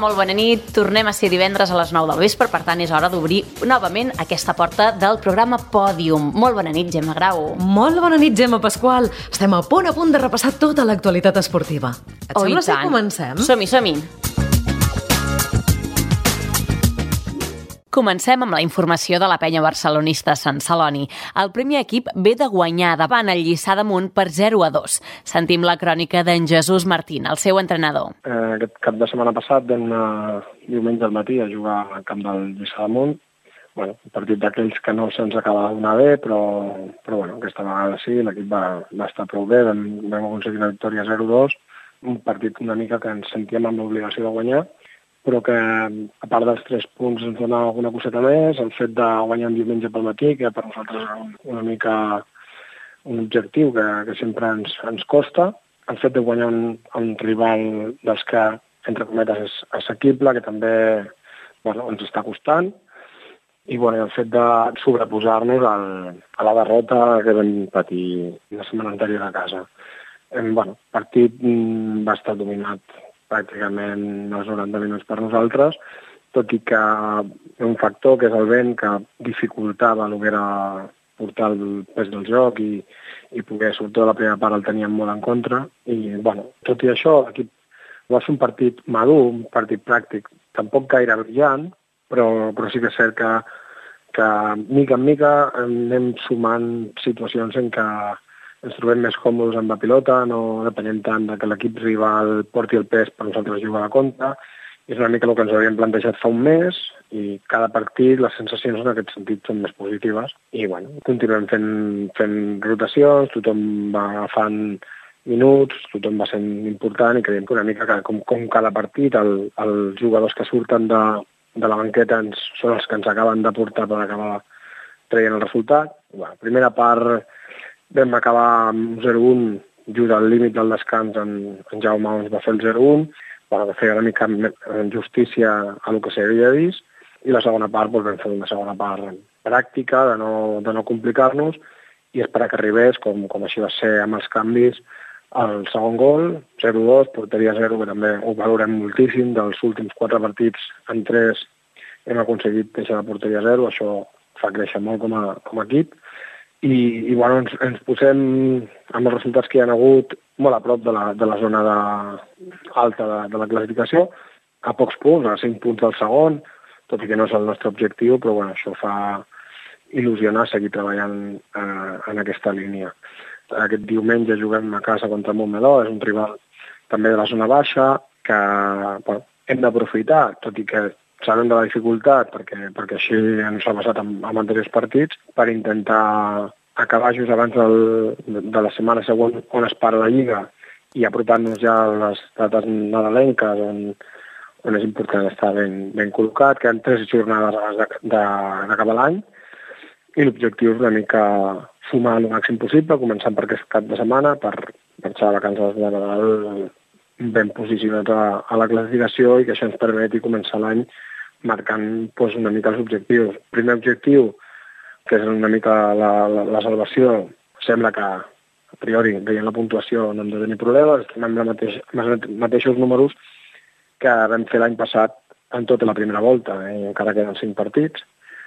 molt bona nit. Tornem a ser divendres a les 9 del vespre, per tant és hora d'obrir novament aquesta porta del programa Pòdium. Molt bona nit, Gemma Grau. Molt bona nit, Gemma Pasqual. Estem a punt de repassar tota l'actualitat esportiva. Et sembla si comencem? Som-hi. Comencem amb la informació de la penya barcelonista Sant Celoni. El primer equip ve de guanyar davant el Lliçà d'Amunt per 0-2. Sentim la crònica d'en Jesús Martín, el seu entrenador. Aquest cap de setmana passat vam anar diumenge al matí a jugar al camp del Lliçà d'Amunt. Un partit d'aquells que no se'ns acaba d'anar bé, però aquesta vegada sí, l'equip va estar prou bé, vam aconseguir una victòria 0-2, un partit una mica que ens sentíem amb l'obligació de guanyar, però que a part dels 3 punts ens donava alguna coseta més, el fet de guanyar un diumenge pel matí, que per nosaltres era una mica un objectiu que sempre ens costa, el fet de guanyar un rival dels que, entre cometes, és assequible, que també ens està costant, i el fet de sobreposar-nos a la derrota que vam patir la setmana anterior a casa. El partit va estar dominat pràcticament els 90 minuts per nosaltres, tot i que hi ha un factor que és el vent que dificultava el que era portar el pes del joc i poder, sobretot a la primera part, el teníem molt en contra. I, tot i això, l'equip va ser un partit madur, un partit pràctic, tampoc gaire brillant, però sí que és cert que mica en mica anem sumant situacions en què ens trobem més còmodes amb la pilota, no depenem tant que l'equip rival porti el pes per nosaltres jugar a la contra. És una mica el que ens havíem plantejat fa un mes i cada partit les sensacions en aquest sentit són més positives. I continuem fent rotacions, tothom va agafant minuts, tothom va sent important i creiem que una mica com cada partit els jugadors que surten de la banqueta són els que ens acaben de portar per acabar traient el resultat. Primera part vam acabar amb 0-1, just al límit del descans en Jaume ens va fer el 0-1, que feia una mica justícia a el que s'havia vist, i la segona part vam fer una segona part pràctica, de no complicar-nos, i esperar que arribés, com així va ser amb els canvis, el segon gol, 0-2, porteria 0, que també ho valorem moltíssim, dels últims 4 partits, en 3 hem aconseguit deixar la porteria 0, això fa créixer molt com a equip, i ens posem amb els resultats que hi ha hagut molt a prop de la zona alta de la classificació, a pocs punts, a 5 punts del segon, tot i que no és el nostre objectiu, però això fa il·lusionar seguir treballant en aquesta línia. Aquest diumenge juguem a casa contra Montmeló, és un rival també de la zona baixa, que hem d'aprofitar, tot i que sabem de la dificultat, perquè així ens ha passat amb anteriors partits, per intentar acabar just abans de la setmana següent on es para la Lliga i apropant-nos ja a les dates nadalenques on és important estar ben col·locat, que hi ha 3 jornades abans d'acabar l'any, i l'objectiu és una mica sumar el màxim possible, començant per aquest cap de setmana, per marxar a vacances de Nadal ben posicionats a la classificació i que això ens permeti començar l'any marcant una mica els objectius. El primer objectiu, que és una mica la salvació, sembla que a priori, veient la puntuació, no hem de tenir problemes, estem amb els mateixos números que vam fer l'any passat en tota la primera volta, i encara queden 5 partits.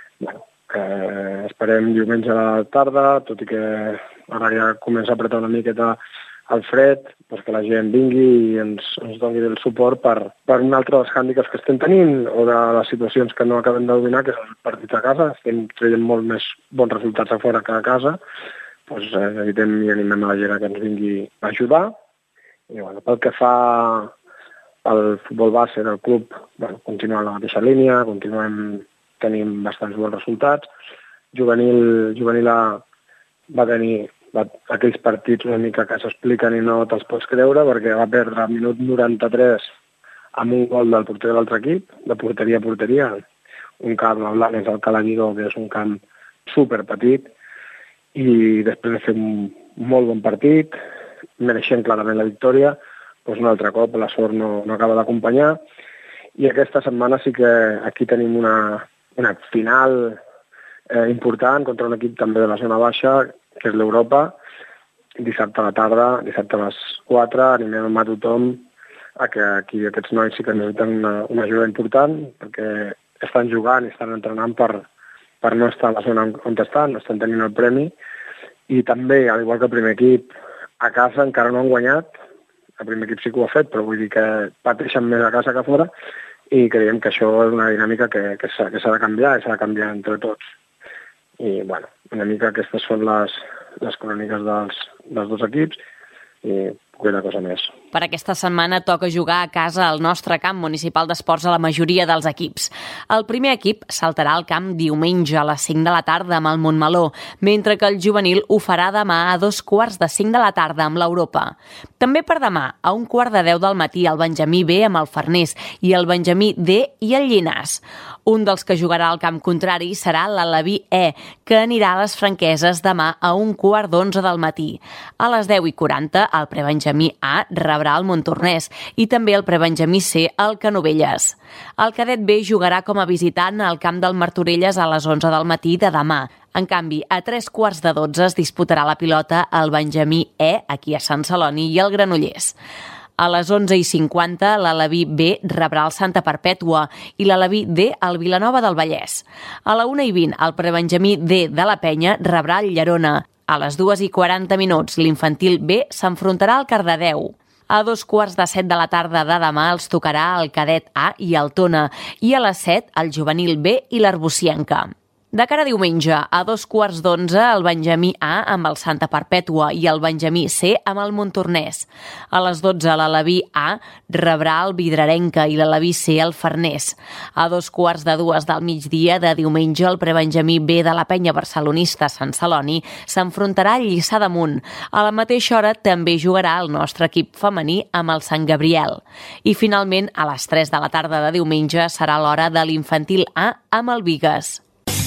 Esperem diumenge a la tarda, tot i que ara ja comença a apretar una miqueta el fred, que la gent vingui i ens doni el suport per un altre dels hàndicaps que estem tenint o de les situacions que no acabem de dominar, que és el partit a casa. Estem traient molt més bons resultats a fora que a casa. Evitem i animem a la gent que ens vingui a ajudar. I pel que fa al futbol base del club, continuem la mateixa línia, continuem tenint bastants bons resultats. Juvenil va tenir aquells partits una mica que s'expliquen i no te'ls pots creure, perquè va perdre al minut 93 amb un gol del porter de l'altre equip, de porteria a porteria, un camp a Blanes al Calanidó, que és un camp superpetit, i després de fer un molt bon partit, mereixent clarament la victòria, un altre cop la sort no acaba d'acompanyar, i aquesta setmana sí que aquí tenim una final important contra un equip també de la zona baixa, que és l'Europa, dissabte a la tarda, dissabte a les 4, animem a tothom que aquí aquests nois sí que necessiten una ajuda important, perquè estan jugant i estan entrenant per no estar a la zona on estan, no estan tenint el premi, i també, al igual que el primer equip, a casa encara no han guanyat, el primer equip sí que ho ha fet, però vull dir que pateixen més a casa que a fora, i creiem que això és una dinàmica que s'ha de canviar, i s'ha de canviar entre tots. I, bueno, una mica aquestes són les cròniques dels dos equips, i poqueta cosa més. Per aquesta setmana toca jugar a casa al nostre camp municipal d'esports a la majoria dels equips. El primer equip saltarà al camp diumenge a les 5 de la tarda amb el Montmeló, mentre que el juvenil ho farà demà a 2:45 de la tarda amb l'Europa. També per demà, a 1:15 del matí, el Benjamí B amb el Farners i el Benjamí D i el Llinàs. Un dels que jugarà al camp contrari serà l'Aleví E, que anirà a les Franqueses demà a 1:15 del matí. A les 10:40, el prebenjamí A rebrà el Montornès i també el prebenjamí C al Canovelles. El cadet B jugarà com a visitant al camp del Martorelles a les 11 del matí de demà. En canvi, a 3:15 es disputarà la pilota el Benjamí E, aquí a Sant Celoni, i el Granollers. A les 11:50, l'Aleví B rebrà el Santa Perpètua i l'Aleví D al Vilanova del Vallès. A la 1:20, el prebenjamí D de la Penya rebrà el Llerona. A les 2:40, l'infantil B s'enfrontarà al Cardedeu. A 2:15 de la tarda de demà els tocarà el cadet A i el Tona, i a les 7 el juvenil B i l'Arbocienca. De cara a diumenge, a 2:15, el Benjamí A amb el Santa Perpètua i el Benjamí C amb el Montornès. A les 12, l'Aleví A rebrà el Vidrarenca i l'Aleví C el Farners. A 2:15 del migdia de diumenge, el prebenjamí B de la Penya Barcelonista Sant Celoni s'enfrontarà al Lliçà d'Amunt. A la mateixa hora també jugarà el nostre equip femení amb el Sant Gabriel. I finalment, a les 3 de la tarda de diumenge, serà l'hora de l'infantil A amb el Bigues.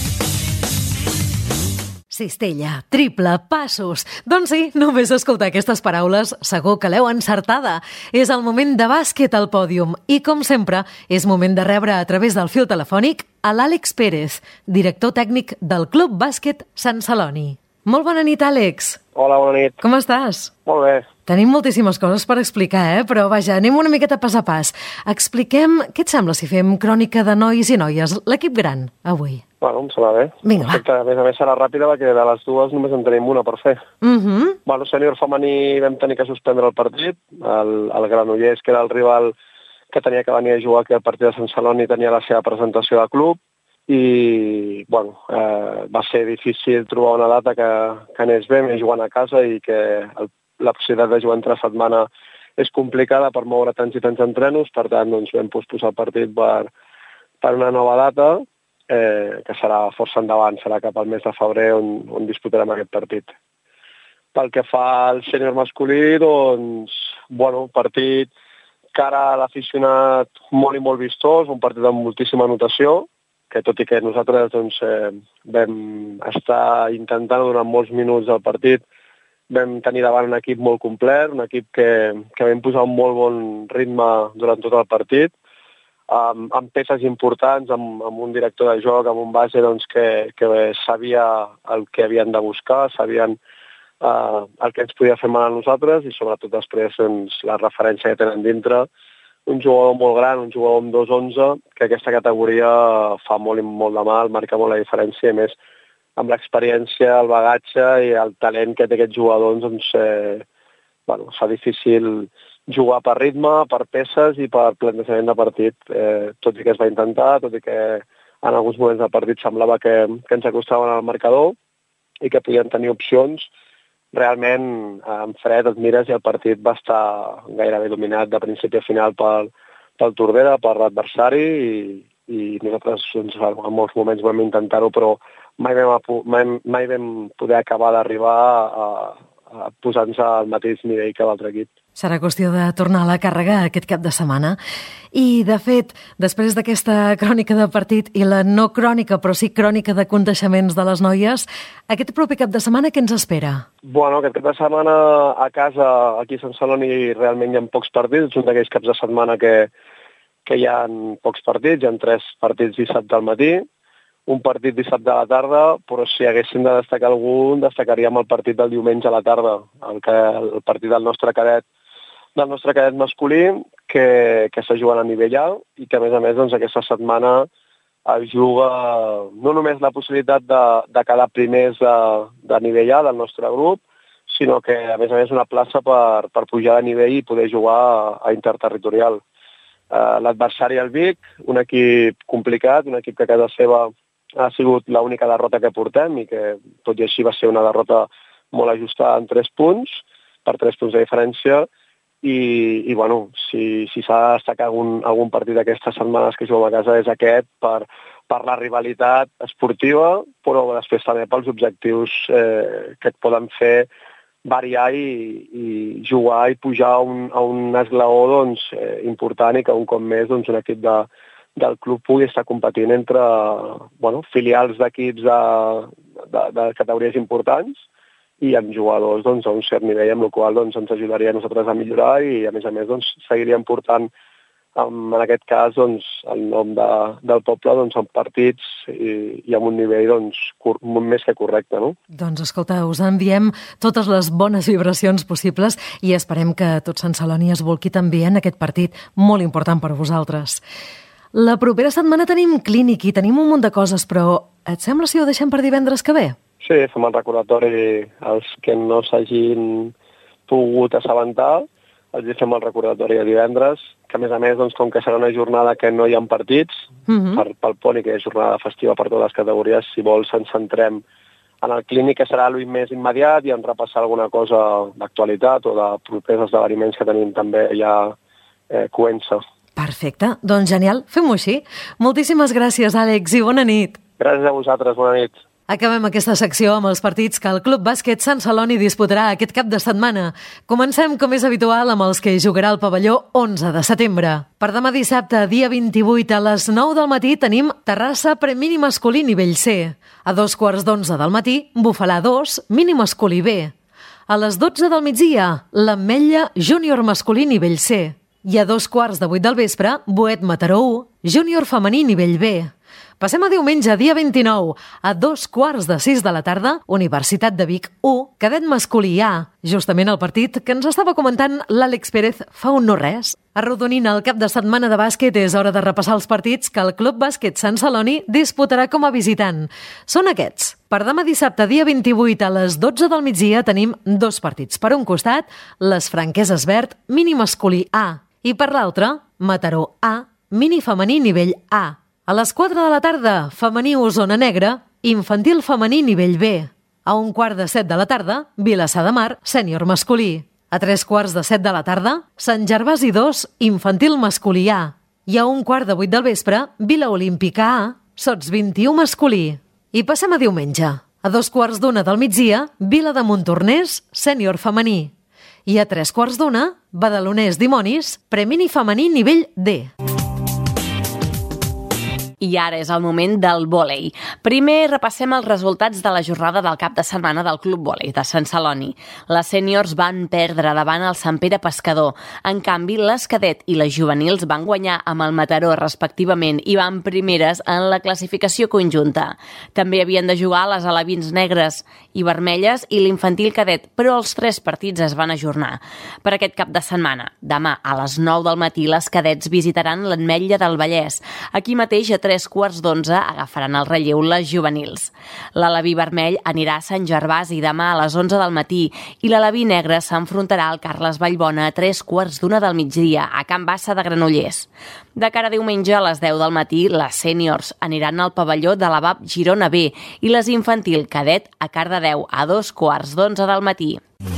Cistella, triple, passos... Doncs sí, només escoltar aquestes paraules segur que l'heu encertada. És el moment de bàsquet al pòdium i, com sempre, és moment de rebre a través del fil telefònic a l'Àlex Pérez, director tècnic del Club Bàsquet Sant Celoni. Molt bona nit, Àlex. Hola, bona nit. Com estàs? Molt bé. Tenim moltíssimes coses per explicar, però vaja, anem una miqueta pas a pas. Expliquem, què et sembla si fem crònica de nois i noies, l'equip gran, avui? Bueno, em sembla bé. Vinga, va. A més serà ràpida perquè de les dues només en tenim una per fer. Bueno, sènior femení vam tenir que suspendre el partit. El Granollers, que era el rival que tenia que venir a jugar aquí al partit de Sant Celoni, tenia la seva presentació de club i, bueno, va ser difícil trobar una data que anés bé, més jugant a casa i que la possibilitat de jugar entre setmana és complicada per moure tants i tants entrenos, per tant, doncs vam posposar el partit per una nova data, que serà força endavant, serà cap al mes de febrer on disputarem aquest partit. Pel que fa al sènior masculí, doncs, bueno, partit cara a l'aficionat molt i molt vistós, un partit amb moltíssima anotació, que tot i que nosaltres doncs, vam estar intentant durant molts minuts del partit, vam tenir davant un equip molt complet, un equip que vam posar un molt bon ritme durant tot el partit, amb peces importants, amb un director de joc, amb un base doncs, que sabia el que havien de buscar, sabien el que ens podia fer mal a nosaltres i sobretot després doncs, la referència que tenen dintre. Un jugador molt gran, un jugador amb 2'11", que aquesta categoria fa molt i molt de mal, marca molt la diferència, i més amb l'experiència, el bagatge i el talent que té aquest jugador, doncs, bueno, fa difícil jugar per ritme, per peces i per plantejament de partit, tot i que es va intentar, tot i que en alguns moments del partit semblava que ens acostaven al marcador i que podien tenir opcions. Realment, en fred et mires i el partit va estar gairebé dominat de principi a final pel Tordera, per l'adversari, i nosaltres doncs, en molts moments vam intentar-ho, però mai vam poder acabar d'arribar a posar-nos al mateix nivell que l'altre equip. Serà qüestió de tornar a la càrrega aquest cap de setmana. I, de fet, després d'aquesta crònica de partit i la no crònica, però sí crònica de contaixements de les noies, aquest proper cap de setmana què ens espera? Bueno, aquest cap de setmana a casa, aquí a Sant Celoni, realment hi ha pocs partits. És un d'aquells caps de setmana que hi ha pocs partits, hi ha 3 partits dissabte al matí, un partit dissabte a la tarda, però si haguéssim de destacar algun, destacaríem el partit del diumenge a la tarda, el partit del nostre cadet masculí, que està jugant a nivell alt i que, a més, doncs, aquesta setmana es juga no només la possibilitat de quedar primers de nivell A del nostre grup, sinó que, a més, una plaça per pujar de nivell i poder jugar a interterritorial. L'adversari, el Vic, un equip complicat, un equip que a casa seva ha sigut l'única derrota que portem i que, tot i així, va ser una derrota molt ajustada en 3 punts, per 3 punts de diferència, i bueno, si s'ha de destacar algun partit d'aquestes setmanes que juguem a casa és aquest per la rivalitat esportiva, però després també pels objectius que et poden fer variar i jugar i pujar a un esglaó doncs, important i que un cop més doncs, un equip del club pugui estar competint entre filials d'equips de categories importants i amb jugadors doncs, a un cert nivell, amb el qual doncs, ens ajudaria a nosaltres a millorar i, a més, doncs, seguiríem portant, en aquest cas, doncs, el nom del poble doncs, en partits i amb un nivell doncs, més que correcte. No? Doncs, escolta, us enviem totes les bones vibracions possibles i esperem que tot Sant Celoni es volqui també en aquest partit molt important per a vosaltres. La propera setmana tenim clínic i tenim un munt de coses, però et sembla si ho deixem per divendres que ve? Sí, fem el recordatori als que no s'hagin pogut assabentar, els fem el recordatori de divendres, que a més, doncs, com que serà una jornada que no hi ha partits, pel pont i que és jornada festiva per totes les categories, si vols ens centrem en el clínic, que serà el més immediat, i en repassar alguna cosa d'actualitat o de propers esdeveniments que tenim també ja coents. Perfecte, doncs genial, fem-ho així. Moltíssimes gràcies, Àlex, i bona nit. Gràcies a vosaltres, bona nit. Acabem aquesta secció amb els partits que el Club Bàsquet Sant Celoni disputarà aquest cap de setmana. Comencem, com és habitual, amb els que jugarà al pavelló 11 de setembre. Per demà dissabte, dia 28, a les 9 del matí, tenim Terrassa Premini Masculí nivell C. A 2:15 del matí, Bufalà 2, mini masculí B. A les 12 del migdia, l'Ametlla Júnior Masculí nivell C. I a 2:15 del vespre, Boet Mataró 1, Júnior Femení nivell B. Passem a diumenge, dia 29, a 5:15 de la tarda, Universitat de Vic 1, cadet masculí A. Justament el partit que ens estava comentant l'Àlex Pérez fa un no res. Arrodonint el cap de setmana de bàsquet, és hora de repassar els partits que el Club Bàsquet Sant Celoni disputarà com a visitant. Són aquests. Per demà dissabte, dia 28, a les 12 del migdia, tenim 2 partits. Per un costat, les Franqueses Verd, mini masculí A. I per l'altre, Mataró A, mini femení nivell A. A les 4 de la tarda, femení Osona Negra, infantil femení nivell B. A 1:15 de la tarda, Vilassar de Mar, sènior masculí. A 3:15 de la tarda, Sant Gervasi 2, infantil masculí A. I a 7:15 del vespre, Vila Olímpica A, sots 21 masculí. I passem a diumenge. A 2:15 del migdia, Vila de Montornès, sènior femení. I a 3:15, Badalonès Dimonis, premini femení nivell D. I ara és el moment del vòlei. Primer repassem els resultats de la jornada del cap de setmana del Club Vòlei de Sant Celoni. Les sèniors van perdre davant el Sant Pere Pescador. En canvi, les cadet i les juvenils van guanyar amb el Mataró respectivament i van primeres en la classificació conjunta. També havien de jugar les alevins negres i vermelles i l'infantil cadet, però els 3 partits es van ajornar. Per aquest cap de setmana, demà a les 9 del matí, les cadets visitaran l'Ametlla del Vallès. Aquí mateix, a 3:15, agafaran el relleu les juvenils. L'aleví vermell anirà a Sant Gervasi demà a les 11 del matí i l'aleví negre s'enfrontarà al Carles Vallbona a 3:15 del migdia a Can Bassa de Granollers. De cara a diumenge a les 10 del matí, les sèniors aniran al pavelló de la VAP Girona B i les infantil cadet a Cardedeu a 2:15 del matí.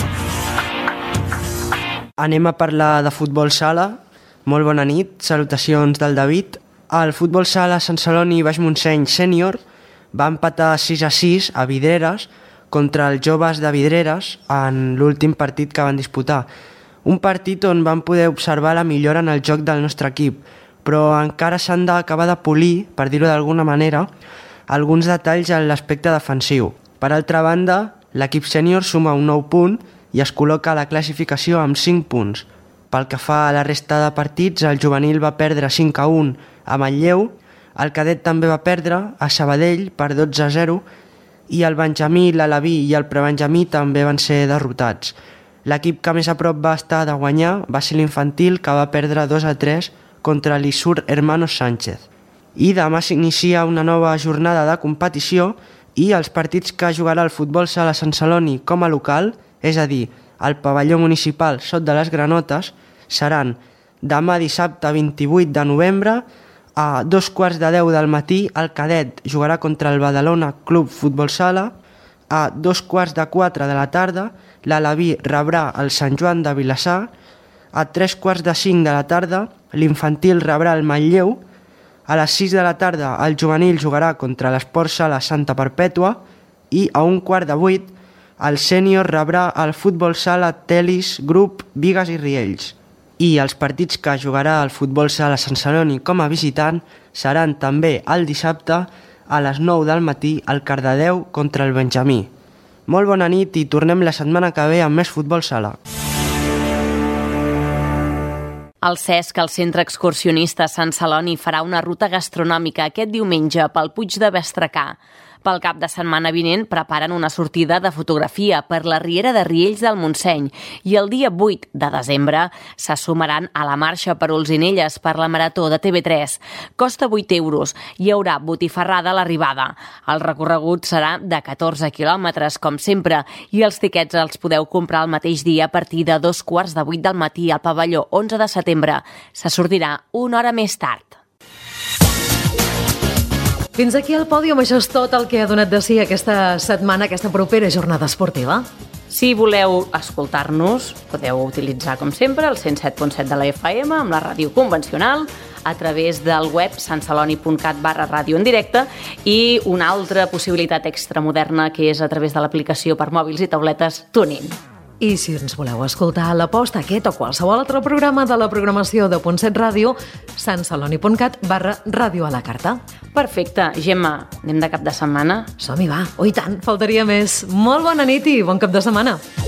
Anem a parlar de futbol sala. Molt bona nit, salutacions del David. El futbol sala Sant Celoni Baix Montseny sènior va empatar 6-6 a Vidreres contra els joves de Vidreres en l'últim partit que van disputar. Un partit on vam poder observar la millora en el joc del nostre equip, però encara s'han d'acabar de polir, per dir-ho d'alguna manera, alguns detalls en l'aspecte defensiu. Per altra banda, l'equip sènior suma un 9 punt i es col·loca a la classificació amb 5 punts. Pel que fa a la resta de partits, el juvenil va perdre 5-1 a Manlleu, el cadet també va perdre a Sabadell per 12-0 i el benjamí, l'aleví i el prebenjamí també van ser derrotats. L'equip que més a prop va estar de guanyar va ser l'Infantil, que va perdre 2-3 contra l'Isur Hermanos Sánchez. I demà s'inicia una nova jornada de competició i els partits que jugarà el Futbol Sala Sant Celoni com a local, és a dir, el pavelló municipal Sot de les Granotes, seran demà dissabte 28 de novembre a 2:15 del matí el Cadet jugarà contra el Badalona Club Futbol Sala, a 3:45 de la tarda l'Alaví rebrà el Sant Joan de Vilassar, a 4:45 de la tarda l'Infantil rebrà el Manlleu, a les 6 de la tarda el Juvenil jugarà contra l'Esport Sala Santa Perpètua i a 7:15 el Sènior rebrà el Futbol Sala Telis Grup Bigues i Riells. I els partits que jugarà el Futbol Sala Sant Celoni com a visitant seran també el dissabte a les 9 del matí al Cardedeu contra el Benjamí. Molt bona nit i tornem la setmana que ve amb més Futbol Sala. El CESC, el Centre Excursionista Sant Celoni, farà una ruta gastronòmica aquest diumenge pel Puig de Bestracà. Pel cap de setmana vinent preparen una sortida de fotografia per la Riera de Riells del Montseny i el dia 8 de desembre se sumaran a la marxa per Olzinelles per la Marató de TV3. Costa 8 euros. Hi haurà botifarrada a l'arribada. El recorregut serà de 14 quilòmetres, com sempre, i els tiquets els podeu comprar el mateix dia a partir de 7:15 del matí al pavelló 11 de setembre. Se sortirà una hora més tard. Fins aquí el pòdium, això és tot el que ha donat de si aquesta setmana, aquesta propera jornada esportiva. Si voleu escoltar-nos, podeu utilitzar, com sempre, el 107.7 de la FM amb la ràdio convencional a través del web santceloni.cat/ràdio en directe i una altra possibilitat extramoderna que és a través de l'aplicació per mòbils i tauletes TuneIn. I si ens voleu escoltar a la posta, aquest o qualsevol altre programa de la programació de Punt 7 Ràdio, santceloni.cat/ràdio a la carta. Perfecte. Gemma, anem de cap de setmana? Som-hi, va. Oh, i tant, faltaria més. Molt bona nit i bon cap de setmana.